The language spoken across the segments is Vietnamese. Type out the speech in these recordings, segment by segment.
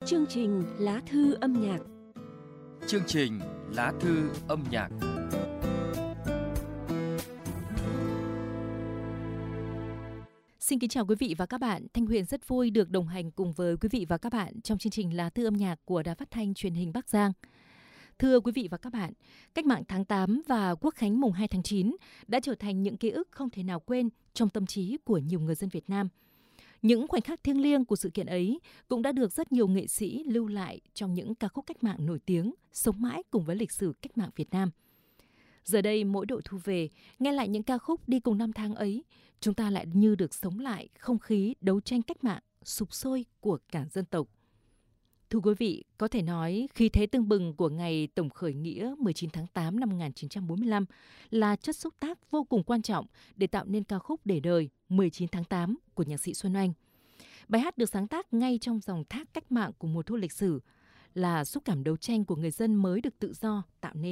Chương trình Lá thư âm nhạc. Chương trình Lá thư âm nhạc. Xin kính chào quý vị và các bạn. Thanh Huyền rất vui được đồng hành cùng với quý vị và các bạn trong chương trình Lá thư âm nhạc của Đài Phát thanh Truyền hình Bắc Giang. Thưa quý vị và các bạn, Cách mạng tháng 8 và Quốc khánh mùng 2 tháng 9 đã trở thành những ký ức không thể nào quên trong tâm trí của nhiều người dân Việt Nam. Những khoảnh khắc thiêng liêng của sự kiện ấy cũng đã được rất nhiều nghệ sĩ lưu lại trong những ca khúc cách mạng nổi tiếng, sống mãi cùng với lịch sử cách mạng Việt Nam. Giờ đây, mỗi độ thu về, nghe lại những ca khúc đi cùng năm tháng ấy, chúng ta lại như được sống lại không khí đấu tranh cách mạng sục sôi của cả dân tộc. Thưa quý vị, có thể nói khí thế tưng bừng của ngày tổng khởi nghĩa 19 tháng 8 năm 1945 là chất xúc tác vô cùng quan trọng để tạo nên ca khúc để đời 19 tháng 8 của nhạc sĩ Xuân Oanh. Bài hát được sáng tác ngay trong dòng thác cách mạng của mùa thu lịch sử, là xúc cảm đấu tranh của người dân mới được tự do tạo nên.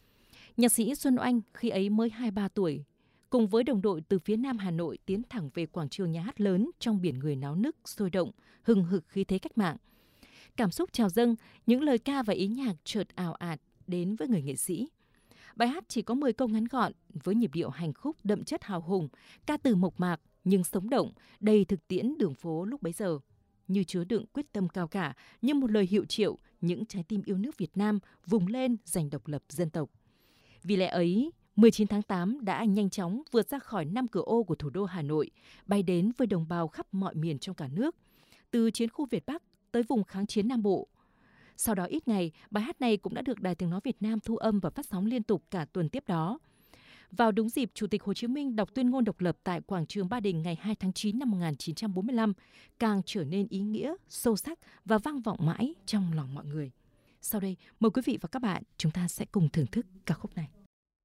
Nhạc sĩ Xuân Oanh khi ấy mới 23 tuổi, cùng với đồng đội từ phía Nam Hà Nội tiến thẳng về quảng trường nhà hát lớn trong biển người náo nức, sôi động, hừng hực khí thế cách mạng. Cảm xúc trào dâng, những lời ca và ý nhạc chợt ào ạt đến với người nghệ sĩ. Bài hát chỉ có 10 câu ngắn gọn với nhịp điệu hành khúc đậm chất hào hùng, ca từ mộc mạc nhưng sống động, đầy thực tiễn đường phố lúc bấy giờ. Như chứa đựng quyết tâm cao cả, như một lời hiệu triệu những trái tim yêu nước Việt Nam vùng lên giành độc lập dân tộc. Vì lẽ ấy, 19 tháng 8 đã nhanh chóng vượt ra khỏi 5 cửa ô của thủ đô Hà Nội, bay đến với đồng bào khắp mọi miền trong cả nước, từ chiến khu Việt Bắc tới vùng kháng chiến Nam Bộ. Sau đó ít ngày, bài hát này cũng đã được Đài Tiếng nói Việt Nam thu âm và phát sóng liên tục cả tuần tiếp đó. Vào đúng dịp Chủ tịch Hồ Chí Minh đọc tuyên ngôn độc lập tại quảng trường Ba Đình ngày 2 tháng 9 năm 1945, càng trở nên ý nghĩa, sâu sắc và vang vọng mãi trong lòng mọi người. Sau đây, mời quý vị và các bạn chúng ta sẽ cùng thưởng thức ca khúc này.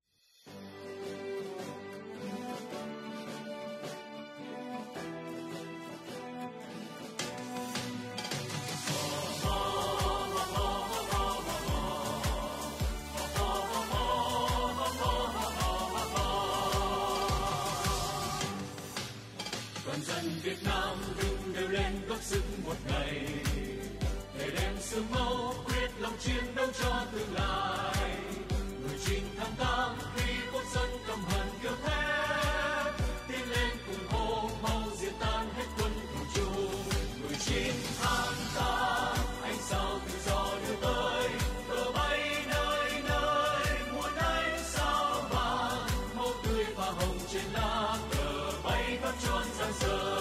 Việt Nam đừng đều lên góp sức một ngày để đem xương máu quyết lòng chiến đấu cho tương lai. 19 tháng 8 khi quốc dân cầm hận kêu thét tiến lên cùng hô mau diệt tan hết quân thù chung. 19 tháng 8 ánh sao tự do đưa tới cờ bay nơi nơi muôn ánh sao vàng màu tươi và hồng trên lá cờ bay khắp chốn giang sơn.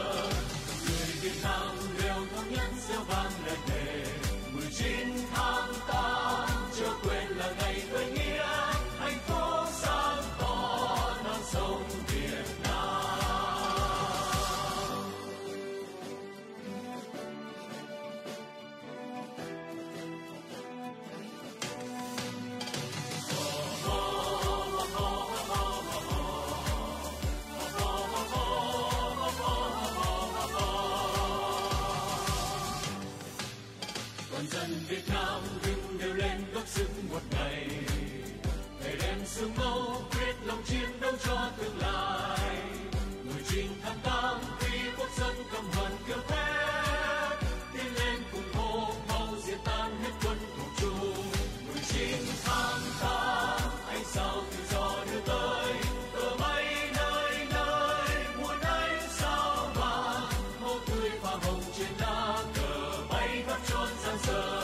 Việt Nam đừng đều lên góp sức một ngày để đem xương máu quyết lòng chiến đấu cho tương lai. 19 tháng 8 khi quốc dân cầm hận kêu thét tiến lên cùng hô mau diệt tan hết quân thù chung. 19 tháng 8 ánh sao tự do đưa tới cờ bay nơi nơi muôn ánh sao vàng màu tươi và hồng trên lá cờ bay khắp chốn giang sơn.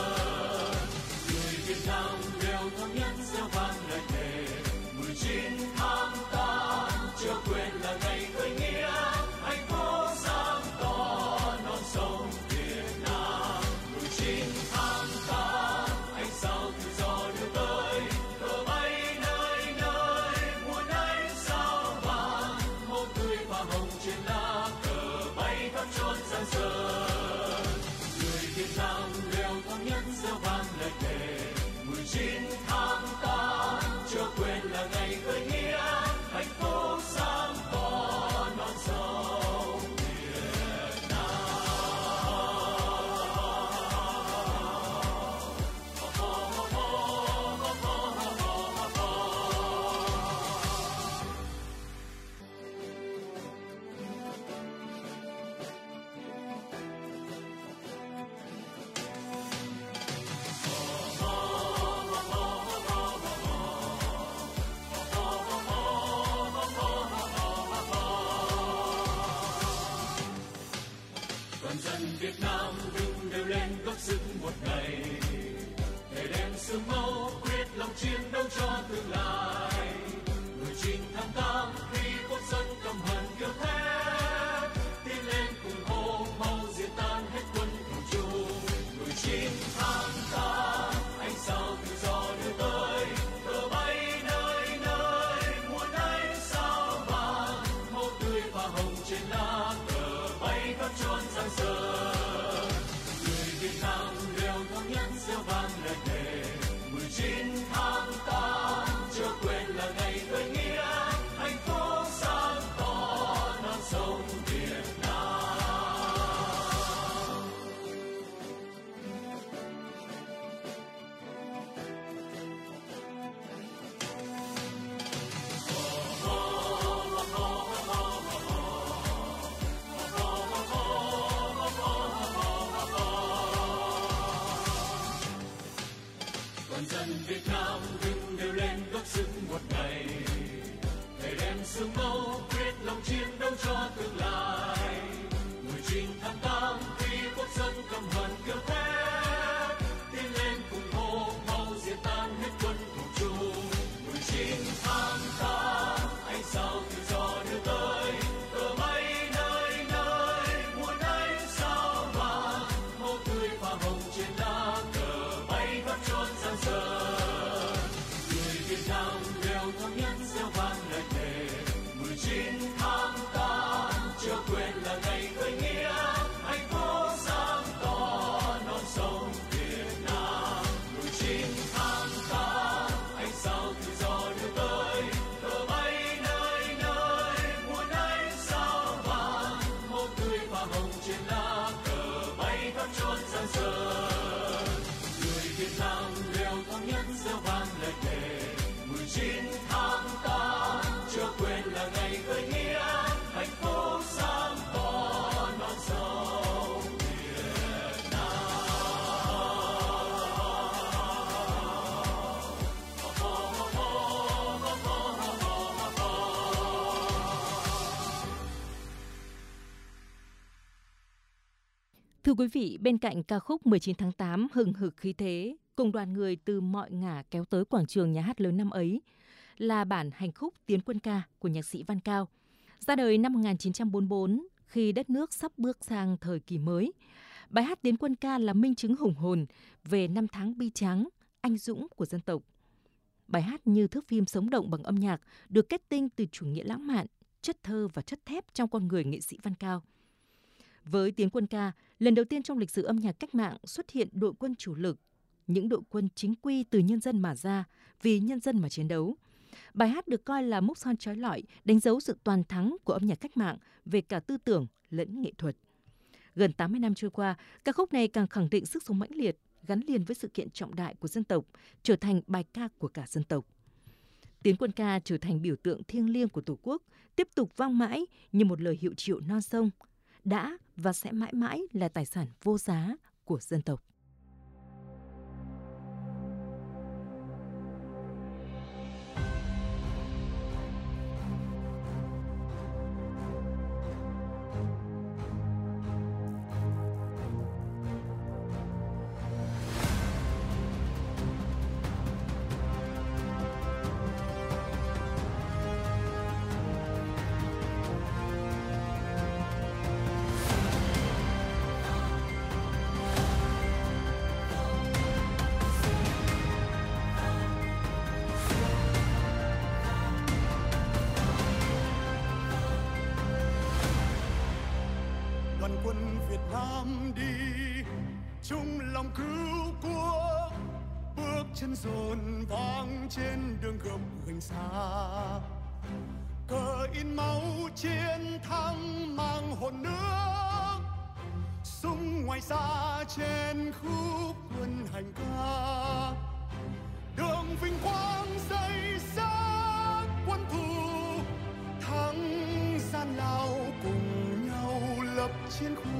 Việt Nam đừng đều lên góp sức một ngày, để đem sương máu quyết lòng chiến đấu cho tương lai. Người chinh tháng 8 khi quốc dân căm hận kiêu thét, tiến lên cùng hô mau diệt tan hết quân thù chung. Người chinh tháng 8 ánh sao tự do đưa tới, cờ bay nơi nơi muôn ánh sao vàng, máu tươi và hồng trên lá cờ bay khắp chốn giang sơn. Người Việt Nam đều thống nhất reo vang lời thề 19 tháng 8 chưa quên là ngày khởi nghĩa, hạnh phúc sáng tỏ non sông Việt Nam. Toàn dân Việt Nam đừng đều lên góp sức một ngày, để đem sương máu quyết lòng chiến đấu cho tương lai. 19 tháng 8 khi quốc dân căm hận kiêu thét, tiến lên cùng hô mau diệt tan hết quân thù chung. 19 tháng 8 ánh sao tự do đưa tới, cờ bay nơi nơi muôn ánh sao vàng, máu tươi và hồng trên lá cờ bay khắp chốn giang sơn. Người Việt Nam đều thống nhất reo vang lời thề 19 tháng 8 chưa quên là ngày khởi nghĩa, hạnh phúc sáng tỏ non sông Việt Nam. 19 tháng 8 ánh sao tự do đưa tới, cờ bay nơi nơi muôn ánh sao vàng, máu tươi và hồng trên lá cờ bay khắp chốn giang sơn. Người Việt Nam đều thống nhất reo vang lời thề 19 tháng 8 chưa quên là ngày khởi nghĩa, hạnh phúc sáng tỏ non sông Việt Nam. Thưa quý vị, bên cạnh ca khúc 19 tháng 8 hừng hực khí thế, cùng đoàn người từ mọi ngả kéo tới quảng trường nhà hát lớn năm ấy, là bản hành khúc Tiến quân ca của nhạc sĩ Văn Cao. Ra đời năm 1944, khi đất nước sắp bước sang thời kỳ mới, bài hát Tiến quân ca là minh chứng hùng hồn về năm tháng bi tráng, anh dũng của dân tộc. Bài hát như thước phim sống động bằng âm nhạc, được kết tinh từ chủ nghĩa lãng mạn, chất thơ và chất thép trong con người nghệ sĩ Văn Cao. Với Tiến quân ca, lần đầu tiên trong lịch sử âm nhạc cách mạng xuất hiện đội quân chủ lực, những đội quân chính quy từ nhân dân mà ra, vì nhân dân mà chiến đấu. Bài hát được coi là mốc son chói lọi, đánh dấu sự toàn thắng của âm nhạc cách mạng về cả tư tưởng lẫn nghệ thuật. Gần 80 năm trôi qua, ca khúc này càng khẳng định sức sống mãnh liệt, gắn liền với sự kiện trọng đại của dân tộc, trở thành bài ca của cả dân tộc. Tiến quân ca trở thành biểu tượng thiêng liêng của Tổ quốc, tiếp tục vang mãi như một lời hiệu triệu non sông, đã và sẽ mãi mãi là tài sản vô giá của dân tộc. đoàn quân Việt Nam đi chung lòng cứu quốc, bước chân dồn vang trên đường gập ghềnh xa. Cờ in máu chiến thắng mang hồn nước, súng ngoài xa trên khúc quân hành ca. Đường vinh quang xây xác quân thù, thắng gian lao cùng nhau lập chiến khu.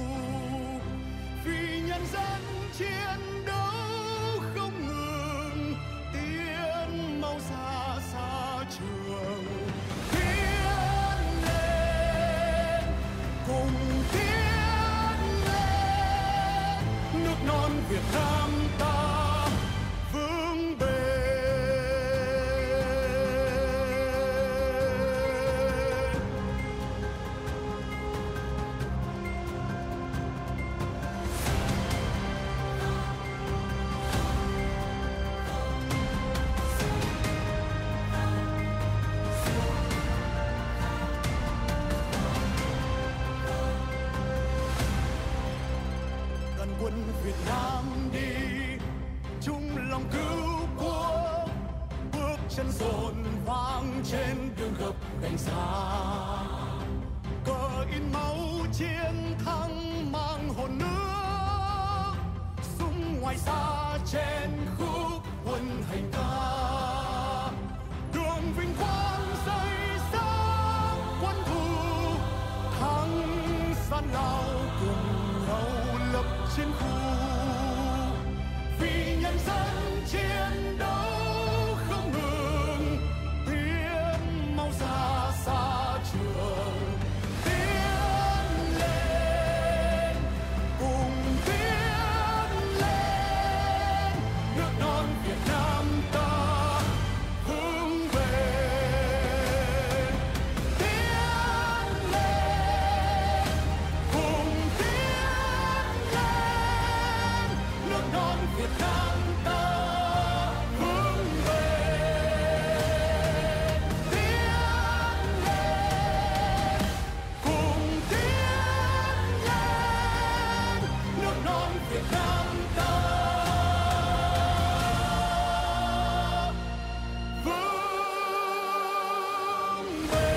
Vì nhân dân chiến đấu không ngừng, tiến mau xa xa trường. Tiến lên cùng tiến lên. quân Việt Nam đi chung lòng cứu quốc, bước chân dồn vang trên đường gập gành xa. Cờ in máu chiến thắng mang hồn nước, súng ngoài xa trên khúc quân hành ca. Đường vinh quang rơi sáng quân thù, thắng gian lao cùng nhau lập chiến khu. Vì nhân dân chiến đấu không ngừng, tiếng máu ra xa trường. Tiến lên, cùng tiến lên, nước non Việt Nam ta hướng về. Tiến lên, cùng tiến lên, nước non Việt Nam ta hướng về. Tiến lên, cùng tiến lên, nước non Việt Nam ta hướng về.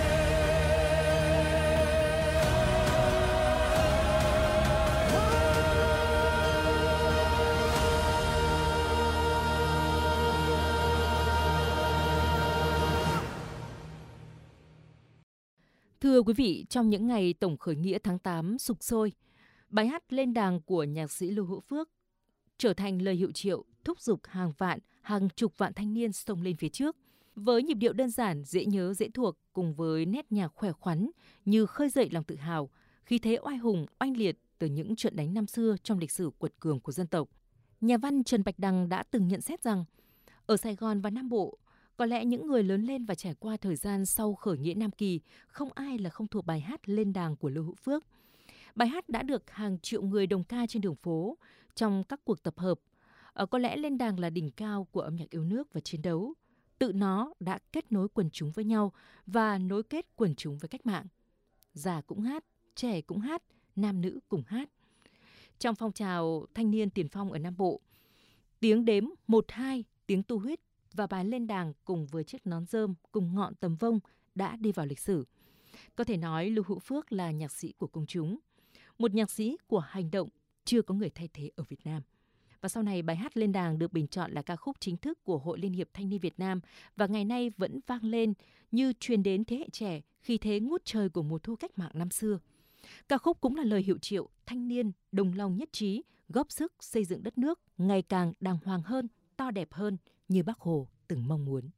Thưa quý vị, trong những ngày tổng khởi nghĩa tháng 8 sục sôi, bài hát Lên đàng của nhạc sĩ Lưu Hữu Phước trở thành lời hiệu triệu thúc giục hàng chục vạn thanh niên xông lên phía trước. Với nhịp điệu đơn giản, dễ nhớ, dễ thuộc cùng với nét nhạc khỏe khoắn như khơi dậy lòng tự hào, khí thế oai hùng, oanh liệt từ những trận đánh năm xưa trong lịch sử quật cường của dân tộc. Nhà văn Trần Bạch Đằng đã từng nhận xét rằng, ở Sài Gòn và Nam Bộ, có lẽ những người lớn lên và trải qua thời gian sau khởi nghĩa Nam Kỳ, không ai là không thuộc bài hát Lên đàng của Lưu Hữu Phước. Bài hát đã được hàng triệu người đồng ca trên đường phố trong các cuộc tập hợp. Có lẽ Lên đàng là đỉnh cao của âm nhạc yêu nước và chiến đấu. Tự nó đã kết nối quần chúng với nhau và nối kết quần chúng với cách mạng. Già cũng hát, trẻ cũng hát, nam nữ cùng hát. Trong phong trào thanh niên tiền phong ở Nam Bộ, tiếng đếm 1-2, tiếng tu huyết và bài Lên đàng cùng với chiếc nón rơm cùng ngọn tầm vông đã đi vào lịch sử. Có thể nói Lưu Hữu Phước là nhạc sĩ của công chúng, một nhạc sĩ của hành động chưa có người thay thế ở Việt Nam. Và sau này bài hát Lên đàng được bình chọn là ca khúc chính thức của Hội Liên hiệp Thanh niên Việt Nam và ngày nay vẫn vang lên như truyền đến thế hệ trẻ khi thế ngút trời của mùa thu cách mạng năm xưa. Ca khúc cũng là lời hiệu triệu thanh niên đồng lòng nhất trí, góp sức xây dựng đất nước ngày càng đàng hoàng hơn, to đẹp hơn như Bác Hồ từng mong muốn.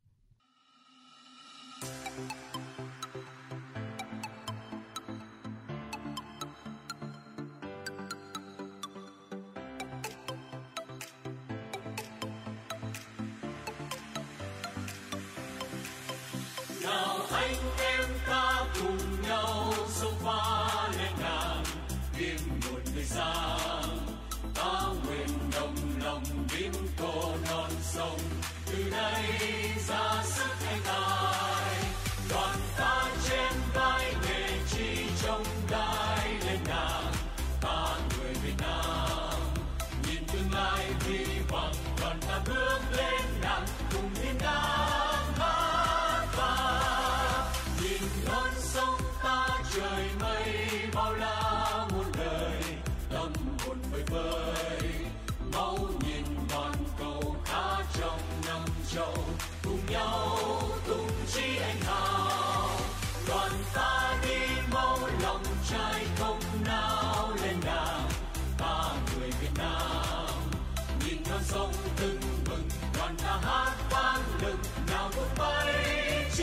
Nào anh em ta cùng nhau xông pha lên ngàn, tìm một người sang. Ta nguyện đồng lòng biến cô non sông, từ đây ra sức anh tài. Đoàn ta trên vai nghề chi trong đai lên ngàn, ta người Việt Nam nhìn tương lai huy hoàng. Đoàn ta bước lên đàng cùng thiên đàng hát vang, nhìn non sông ta trời mây bao la muôn đời, tâm hồn vơi vơi máu nhìn toàn cầu khá trong năm châu, cùng nhau tung chí anh hào. Đoàn ta đi mau lòng trai không nào lên đàng, ta người Việt Nam nhìn non sông tưng bừng. Đoàn ta hát vang lừng nào tung bay chí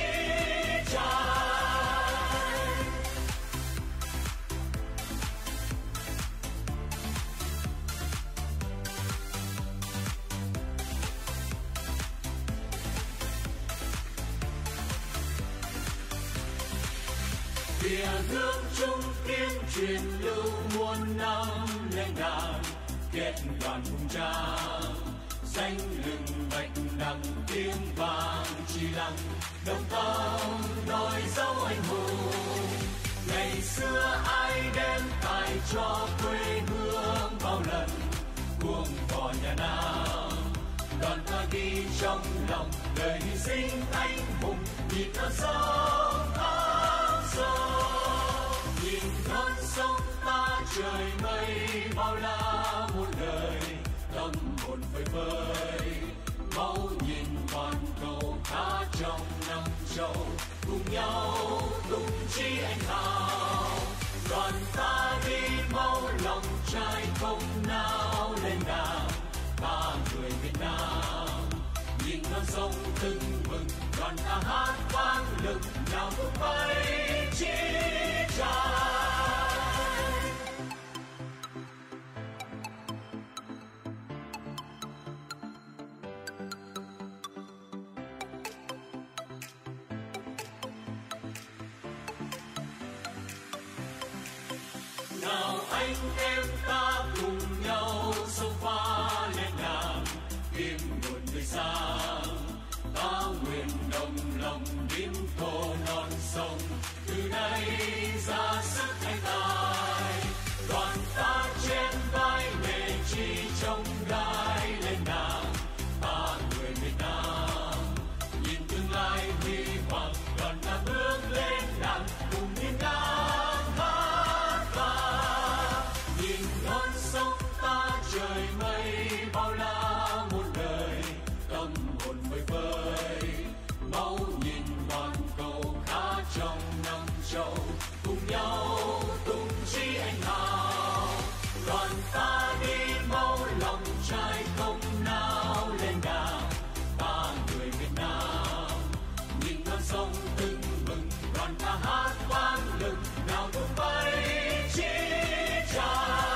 trai. Bìa gương chung tiếng truyền lưu muôn năm lên đàng, kết đoàn hùng tráng danh lừng bạch đằng tiếng vang chi lăng, đồng tâm nói dấu anh hùng. Ngày xưa ai đem tài cho quê hương bao lần, nhà Nam. Đoàn ta đi trong lòng đời hy sinh anh hùng, nhìn non sông thác sông, nhìn non sông ta trời mây bao la muôn đời, tâm hồn vơi vơi. Máu nhìn toàn cầu ta trong năm châu, cùng nhau tung chí anh hào. Đoàn ta đi mau lòng trai không nao lên nào, ta người Việt Nam nhìn non sông tưng bừng, đoàn ta hát vang lừng nào tung bay chí trai. Nào anh em ta cùng nhau sông pha lên ngàn, tìm nguồn tươi sáng. Ta nguyện đồng lòng biến thổ non sông, từ nay ra sức thanh tài. Đoàn ta trên vai nghề chi trong gai lên nàng, ta người Việt Nam nhìn tương lai huy hoàng. Đoàn ta bước lên đàn cùng hiên ngang hát ca, nhìn non sông ta trời mây bao la muôn đời, tâm hồn vơi vơi. Máu nhìn toàn cầu khá trong năm châu, cùng nhau tung chí anh hào. Đoàn ta đi mau lòng trai không nao lên đà, ta người Việt Nam nhìn non sông tưng bừng, đoàn ta hát vang lừng nào tung bay chí trai.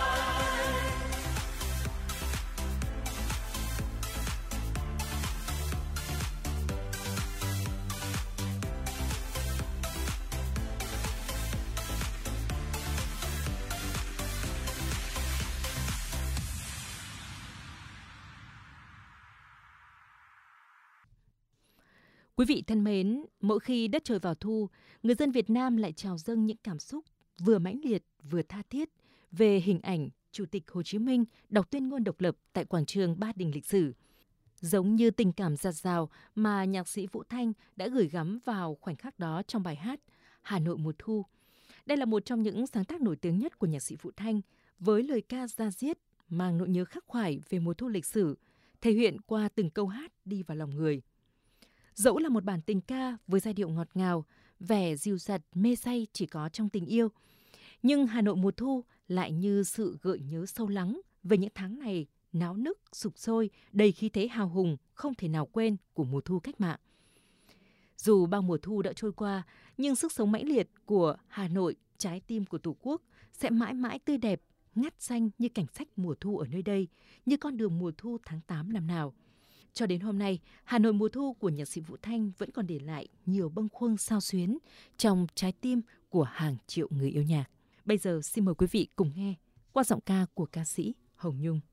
Quý vị thân mến, mỗi khi đất trời vào thu, người dân Việt Nam lại trào dâng những cảm xúc vừa mãnh liệt vừa tha thiết về hình ảnh Chủ tịch Hồ Chí Minh đọc tuyên ngôn độc lập tại quảng trường Ba Đình lịch sử. Giống như tình cảm dạt dào mà nhạc sĩ Vũ Thanh đã gửi gắm vào khoảnh khắc đó trong bài hát Hà Nội mùa thu. Đây là một trong những sáng tác nổi tiếng nhất của nhạc sĩ Vũ Thanh, với lời ca da diết mang nỗi nhớ khắc khoải về mùa thu lịch sử, thể hiện qua từng câu hát đi vào lòng người. Dẫu là một bản tình ca với giai điệu ngọt ngào, vẻ dịu dặt mê say chỉ có trong tình yêu, nhưng Hà Nội mùa thu lại như sự gợi nhớ sâu lắng về những tháng ngày náo nức, sục sôi, đầy khí thế hào hùng không thể nào quên của mùa thu cách mạng. Dù bao mùa thu đã trôi qua, nhưng sức sống mãnh liệt của Hà Nội, trái tim của Tổ quốc, sẽ mãi mãi tươi đẹp, ngắt xanh như cảnh sách mùa thu ở nơi đây, như con đường mùa thu tháng 8 năm nào. Cho đến hôm nay, Hà Nội mùa thu của nhạc sĩ Vũ Thanh vẫn còn để lại nhiều bâng khuâng xao xuyến trong trái tim của hàng triệu người yêu nhạc. Bây giờ xin mời quý vị cùng nghe qua giọng ca của ca sĩ Hồng Nhung.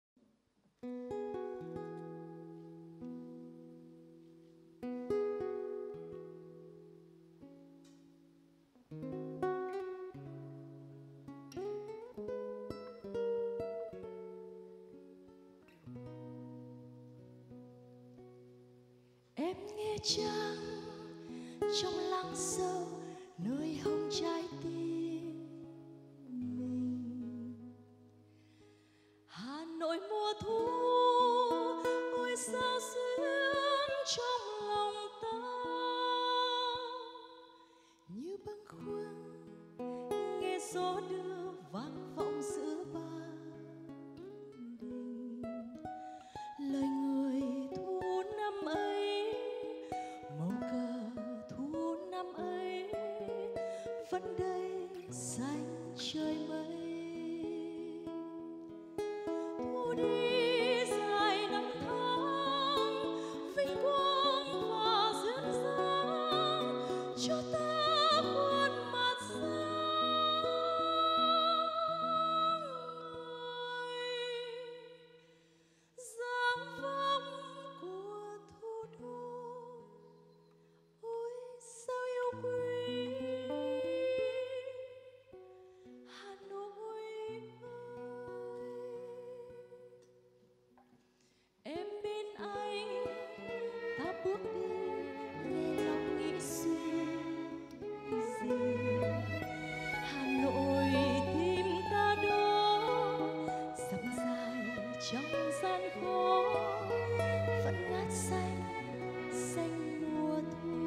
Em nghe chăng trong lắng sâu nơi hông trái tim mình, Hà Nội mùa thu ôi sao xuyến trong lòng ta, như bâng khuâng nghe gió đưa vang vọng giữa ba đình. Lời người thu năm ấy, màu cờ thu năm ấy vẫn đây xanh trời mây. Thu đi dài năm tháng vinh quang và duyên dáng, cho ta khuôn mặt sáng ngời. Dáng vong của thủ đô ôi sao yêu quý, Hà Nội ơi. trong gian khó vẫn ngát xanh xanh mùa thu.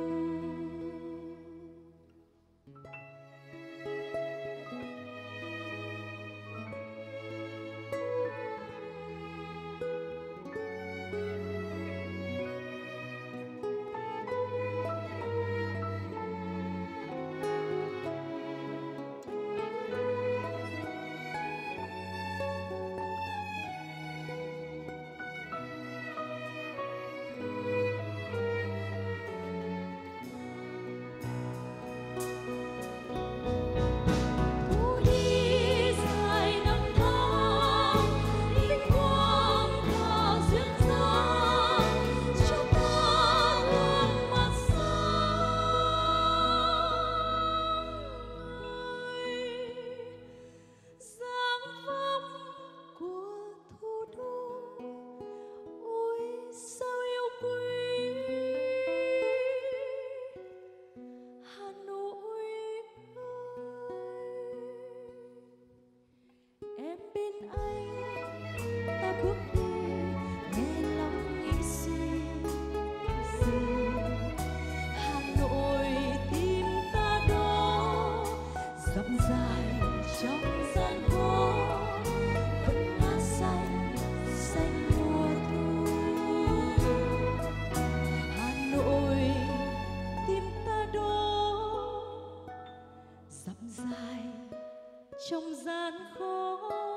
Trong gian khó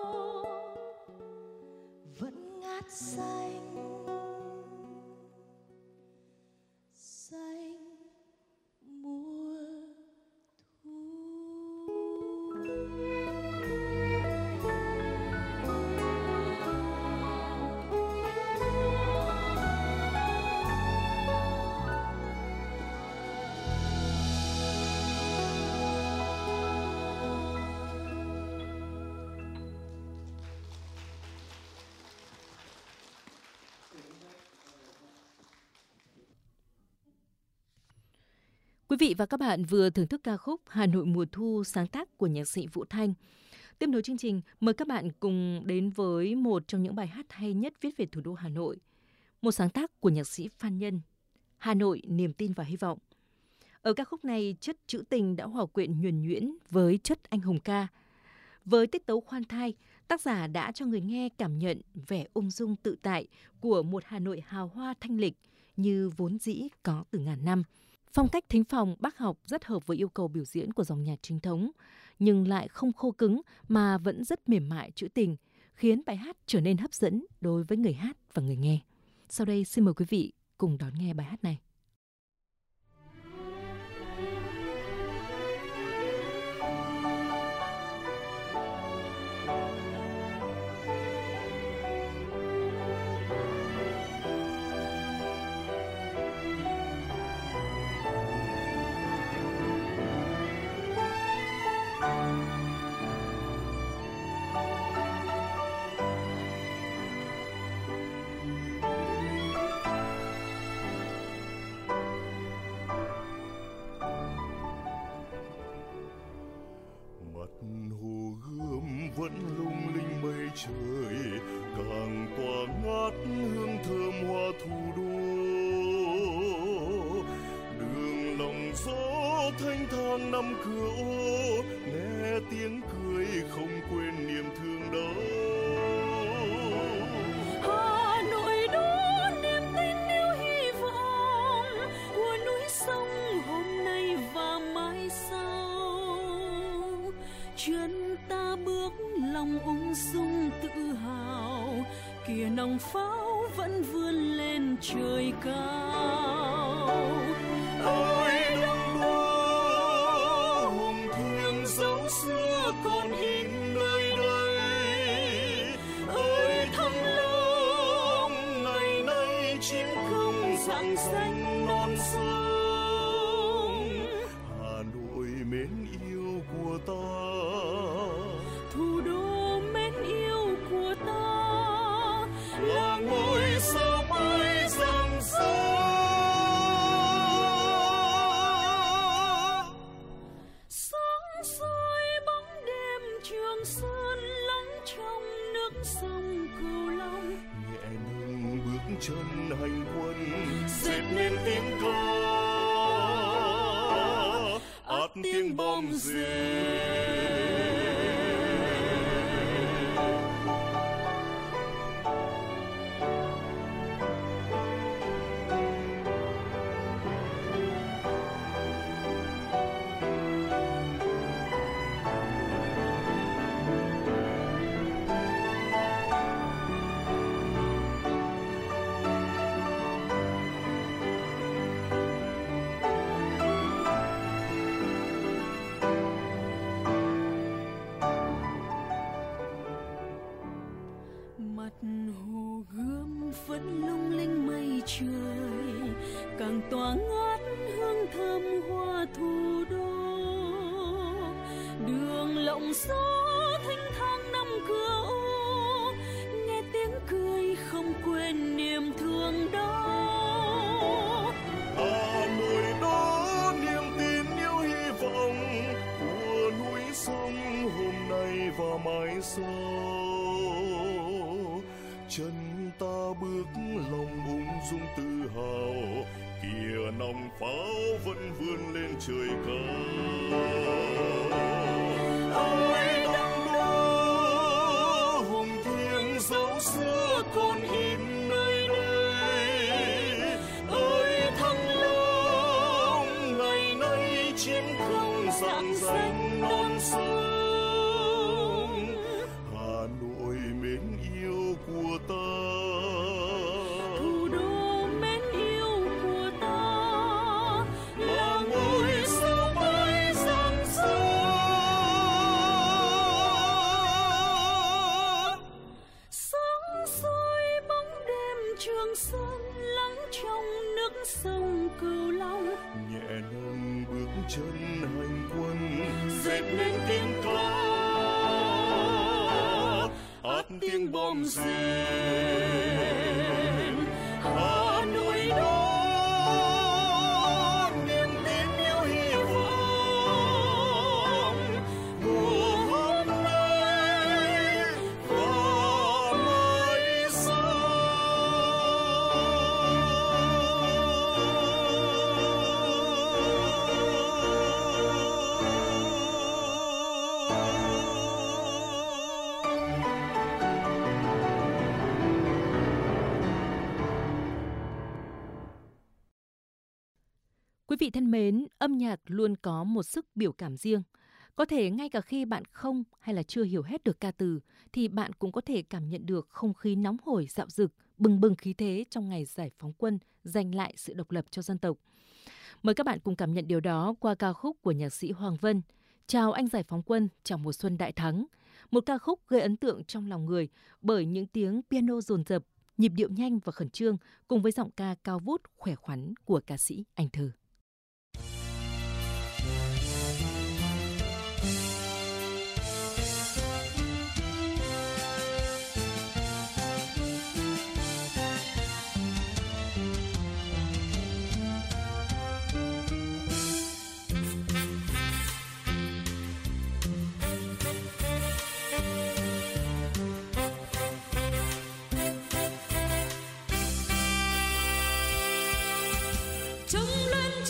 vẫn ngát xanh xanh mùa thu. Quý vị và các bạn vừa thưởng thức ca khúc Hà Nội mùa thu sáng tác của nhạc sĩ Vũ Thanh. Tiếp nối chương trình, mời các bạn cùng đến với một trong những bài hát hay nhất viết về thủ đô Hà Nội. Một sáng tác của nhạc sĩ Phan Nhân, Hà Nội niềm tin và hy vọng. Ở ca khúc này, chất trữ tình đã hòa quyện nhuần nhuyễn với chất anh hùng ca. Với tiết tấu khoan thai, tác giả đã cho người nghe cảm nhận vẻ ung dung tự tại của một Hà Nội hào hoa thanh lịch như vốn dĩ có từ ngàn năm. Phong cách thính phòng bác học rất hợp với yêu cầu biểu diễn của dòng nhạc chính thống, nhưng lại không khô cứng mà vẫn rất mềm mại trữ tình, khiến bài hát trở nên hấp dẫn đối với người hát và người nghe. Sau đây xin mời quý vị cùng đón nghe bài hát này. Vẫn lung linh mây trời, càng tỏa ngát hương thơm hoa thủ đô. Đường lòng gió thanh thang năm cửa ô, nghe tiếng cười không quên niềm thương đau. Hà Nội đó niềm tin yêu hy vọng của núi sông hôm nay và mai sau. Chân ta bước lòng ung dung tự hào, kìa nòng pháo vẫn vươn lên trời cao. Ôi đông đô hùng thiêng dấu xưa còn in nơi đây. Ơi Thăng Long ngày nay chiến công rạng danh non sông. Hà Nội mến yêu của ta, thủ đô mến yêu của ta, là ngôi sao bay rạng rỡ. Sáng soi bóng đêm Trường Sơn lắng trong nước sông Cửu Long. Nhẹ nâng bước chân hành quân, Dệt nên tiếng ca át tiếng bom rền. Mặt hồ Gươm vẫn lung linh mây trời, càng tỏa ngát hương thơm hoa thủ đô. Đường lộng gió thanh thang năm cửa ô, nghe tiếng cười không quên niềm thương đau. Hà Nội đó niềm tin yêu hy vọng của núi sông hôm nay và mai sau. Chân ta bước lòng ung dung tự hào, kìa nòng pháo vẫn vươn lên trời cao. Ôi đằng đó hùng thiêng dấu xưa còn in nơi đây. Ơi Thăng Long ngày nay chiến không rạng danh non sông. Hà Nội mến yêu của ta, Thủ đô mến yêu của ta, là ngôi sao mới sáng sáng soi bóng đêm Trường Sơn lắng trong nước sông Cửu Long. nhẹ nâng bước chân hành quân, Dệt nên tiếng ca át tiếng bom rền. Hà Nội đó Niềm tin yêu hy vọng mùa hôm nay và mai sau. Quý vị thân mến, âm nhạc luôn có một sức biểu cảm riêng. Có thể ngay cả khi bạn không hay là chưa hiểu hết được ca từ, thì bạn cũng có thể cảm nhận được không khí nóng hổi, dạo dực, bừng bừng khí thế trong ngày giải phóng quân, giành lại sự độc lập cho dân tộc. Mời các bạn cùng cảm nhận điều đó qua ca khúc của nhạc sĩ Hoàng Vân, Chào anh giải phóng quân, chào mùa xuân đại thắng. Một ca khúc gây ấn tượng trong lòng người bởi những tiếng piano dồn dập, nhịp điệu nhanh và khẩn trương cùng với giọng ca cao vút, khỏe khoắn của ca sĩ Anh Thư. trông lên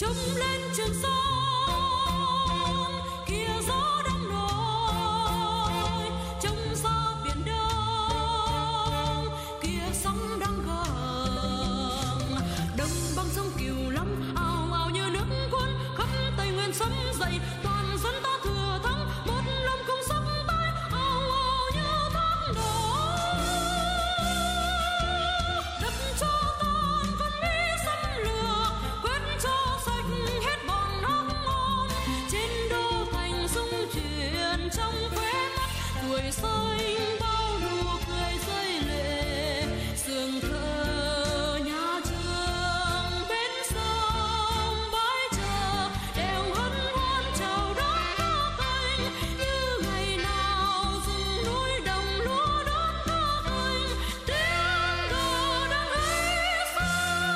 trông lên Trường Sơn kia gió đang nổi, trông xa biển Đông kia sóng đang gầm, đồng bằng sông Cửu Long ào ào như nước cuốn khắp Tây Nguyên sấm dậy, toàn dân ta thừa thắng một năm không sắp tay ào ào như thác đổ. Đập cho tan con Mỹ xâm lược, quét cho sạch hết bọn ác ôn, trên đô thành sung chuyển trong khóe mắt tuổi xanh bao nụ cười rơi lệ, sương thơ nhà trường bên sông bãi chờ đều hân hoan chào đón ca kênh, như ngày nào rừng núi đồng lúa đón ca kênh, tiếng cờ đang ấy xa.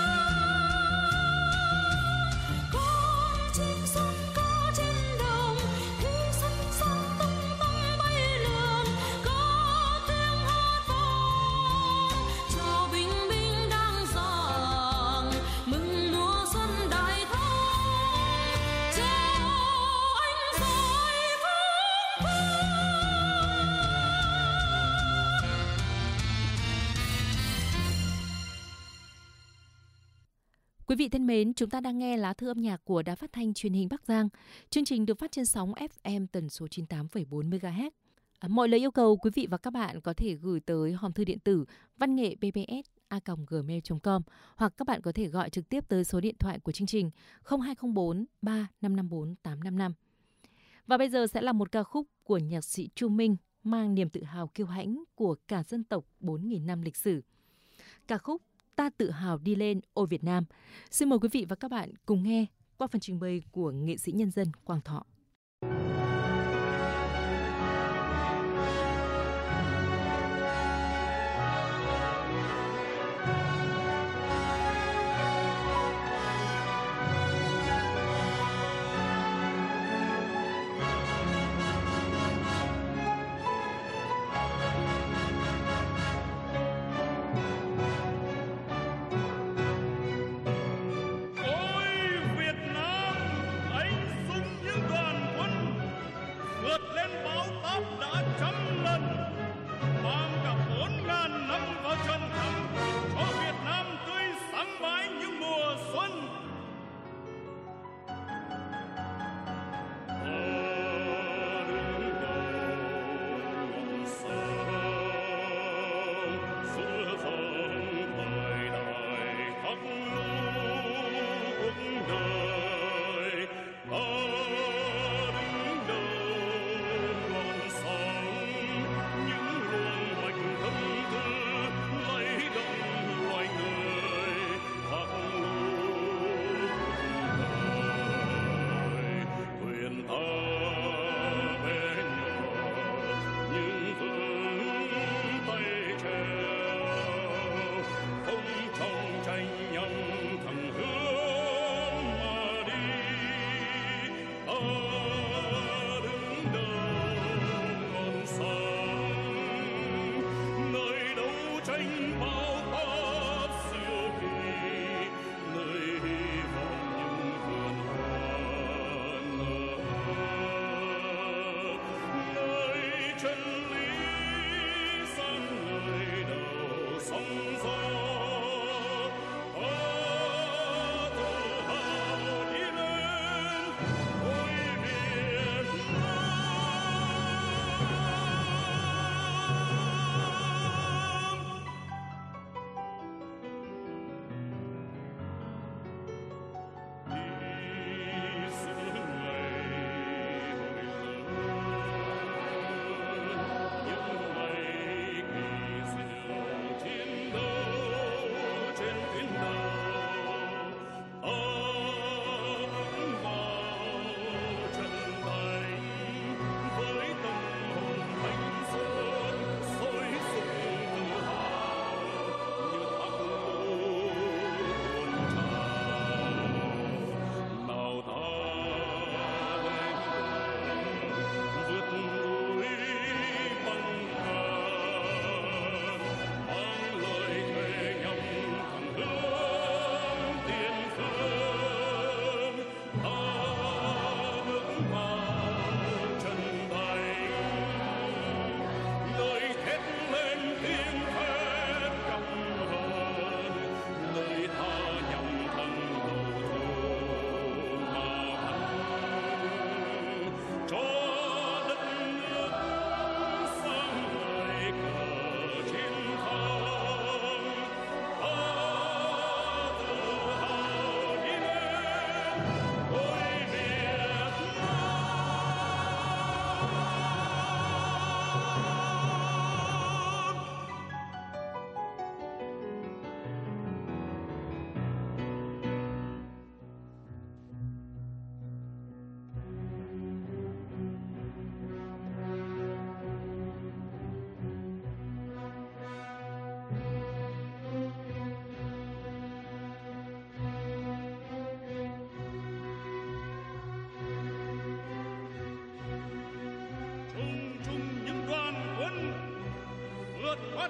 Con chim xuân ca trên đồng khi sân sang tung tăng bay lượn, có tiếng hát vang chào bình minh đang rạng, mừng mùa xuân đại thắng, chào anh rồi phóng khoáng. Quý vị thân mến, chúng ta đang nghe lá thư âm nhạc của Đài Phát thanh Truyền hình Bắc Giang. Chương trình được phát trên sóng FM tần số 98,4 MHz. Mọi lời yêu cầu quý vị và các bạn có thể gửi tới hòm thư điện tử vanngepbs@gmail.com hoặc các bạn có thể gọi trực tiếp tới số điện thoại của chương trình 0204 3554 855. Và bây giờ sẽ là một ca khúc của nhạc sĩ Chu Minh mang niềm tự hào kiêu hãnh của cả dân tộc 4.000 năm lịch sử. Ca khúc Ta tự hào đi lên ôi Việt Nam. Xin mời quý vị và các bạn cùng nghe qua phần trình bày của nghệ sĩ nhân dân Quang Thọ. Ôi Việt Nam, anh súng những đoàn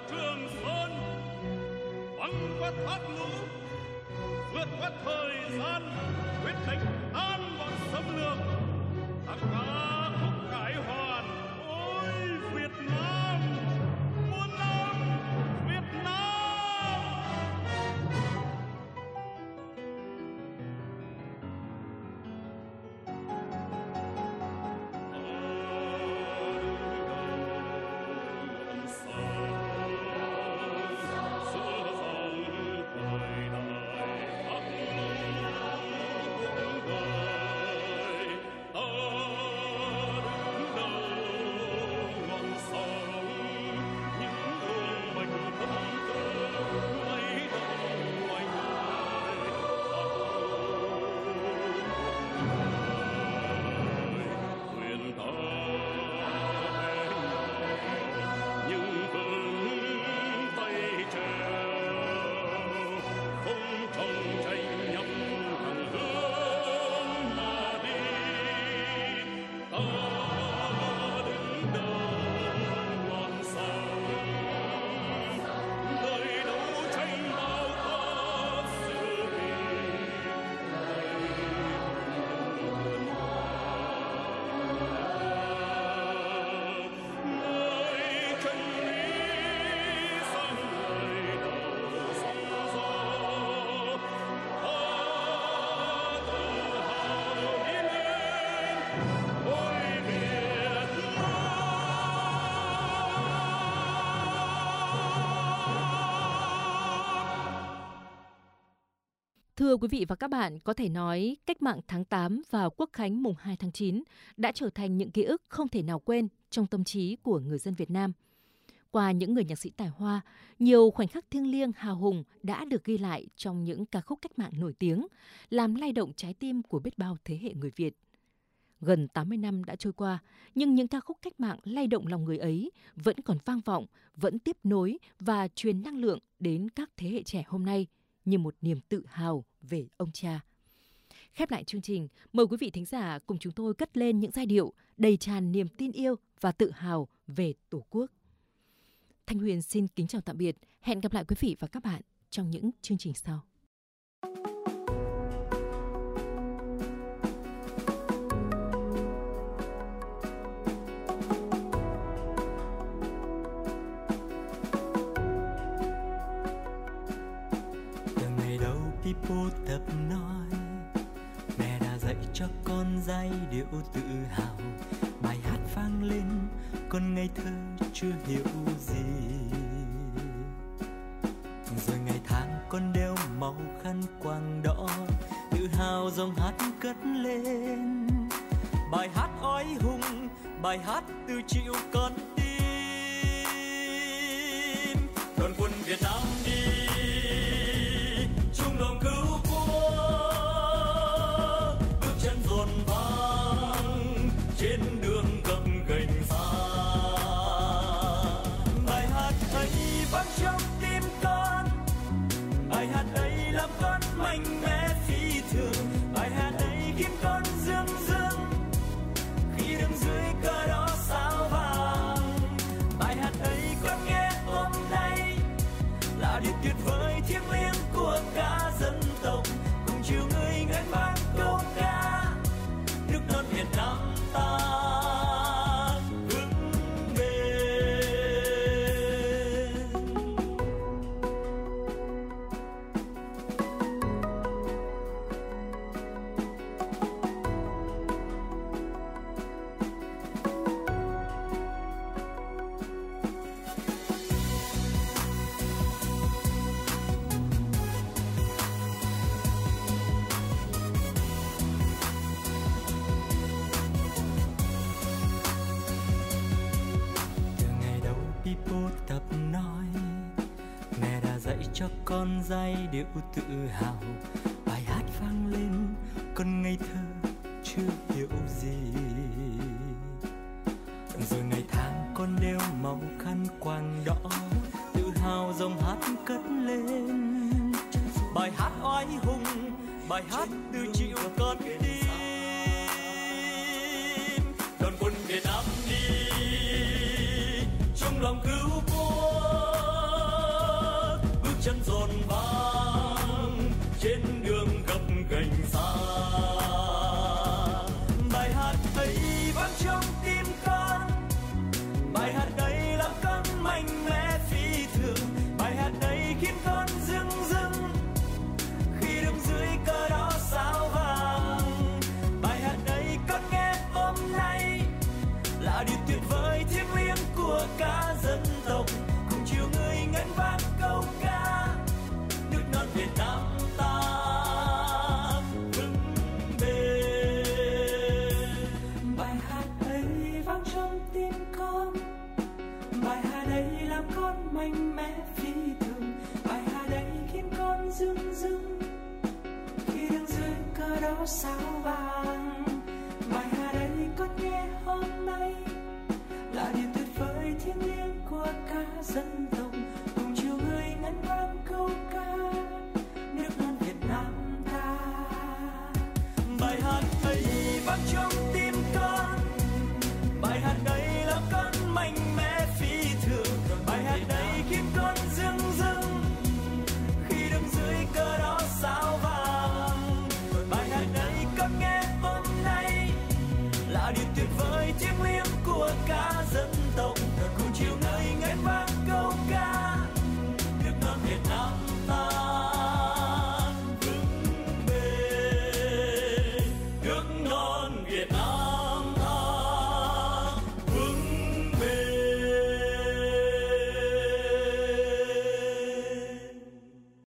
Trường Sơn, băng qua thoát lũ, vượt qua thời gian, quyết định an bọn xâm lược, hát ca khúc cải hoàn. Ôi Việt Nam, muôn năm Việt Nam. Thưa quý vị và các bạn, có thể nói cách mạng tháng 8 và Quốc khánh mùng 2 tháng 9 đã trở thành những ký ức không thể nào quên trong tâm trí của người dân Việt Nam. Qua những người nhạc sĩ tài hoa, nhiều khoảnh khắc thiêng liêng hào hùng đã được ghi lại trong những ca khúc cách mạng nổi tiếng, làm lay động trái tim của biết bao thế hệ người Việt. Gần 80 năm đã trôi qua, nhưng những ca khúc cách mạng lay động lòng người ấy vẫn còn vang vọng, vẫn tiếp nối và truyền năng lượng đến các thế hệ trẻ hôm nay như một niềm tự hào về ông cha. Khép lại chương trình, mời quý vị thính giả cùng chúng tôi cất lên những giai điệu đầy tràn niềm tin yêu và tự hào về Tổ quốc. Thanh Huyền xin kính chào tạm biệt. Hẹn gặp lại quý vị và các bạn trong những chương trình sau. Từ ngày đầu Pipo tập nói, mẹ đã dạy cho con giai điệu tự hào. Bài hát vang lên, con ngây thơ chưa hiểu gì. Rồi ngày tháng con đeo màu khăn quàng đỏ, tự hào dòng hát cất lên. Bài hát oai hùng, bài hát từ chịu con tim. Đoàn quân Việt Nam đi, chung lòng cứu quốc, bước chân dồn vang trên đường gập ghềnh xa. Bài hát ấy vang trong tim con, bài hát ấy làm con mạnh mẽ phi thường. Bài hát ấy khiến con dương dương khi đứng dưới cờ đỏ sao vàng. Bài hát ấy con nghe hôm nay là điều tuyệt vời thiêng liêng của cả dân tộc, cùng chiều người ngân vang câu ca nước non Việt Nam ta vững bền. Pipo tập nói, mẹ đã dạy cho con giai điệu tự hào. Bài hát vang lên, con ngây thơ chưa hiểu gì. Rồi ngày tháng con đeo màu khăn quàng đỏ, tự hào dòng hát cất lên. Bài hát oai hùng, bài hát từ chịu con tim. Đoàn quân Việt Nam đi, chung lòng cứu quốc, sao vàng. Bài hát ấy con nghe hôm nay là điều tuyệt vời thiêng liêng của cả dân tộc, cùng chiều người ngân vang câu ca nước non Việt Nam ta. Bài hát ấy vang trong tim con, bài hát ấy làm con mạnh mẽ phi thường, bài hát ấy khiến con dưng dưng khi đứng dưới cờ đỏ sao vàng. Bài hát ấy con nghe hôm nay là điều tuyệt vời thiêng liêng của cả dân